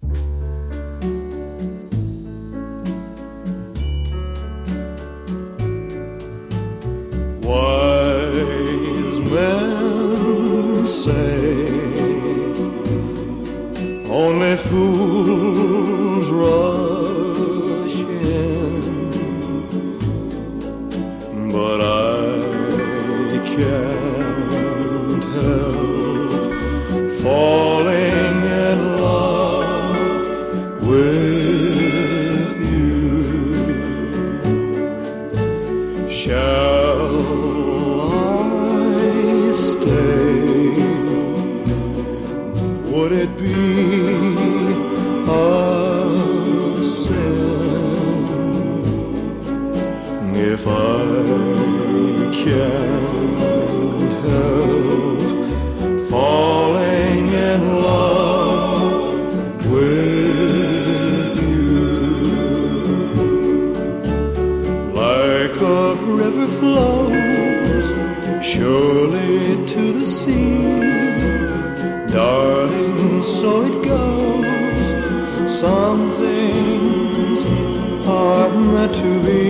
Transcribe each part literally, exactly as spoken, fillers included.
Wise men say only fools rush in, but I can't help falling in love with you. Shall I stay? Would it be a sin if I can't help falling in love with you? Like a river flows surely to the sea, darling, so it goes. Some things are meant to be.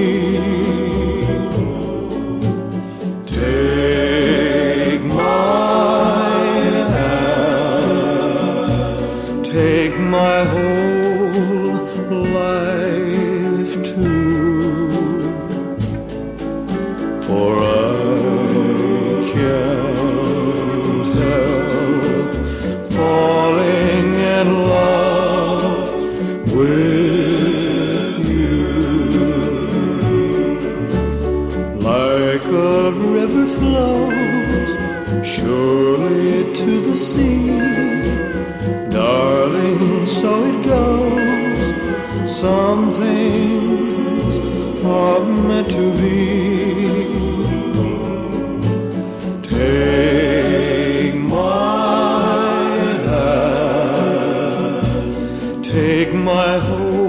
Take my hand, take my whole life too, for I can't help falling in love with you. Like a river flows surely to the sea, darling, so it goes. Some things are meant to be. Take my hand, take my whole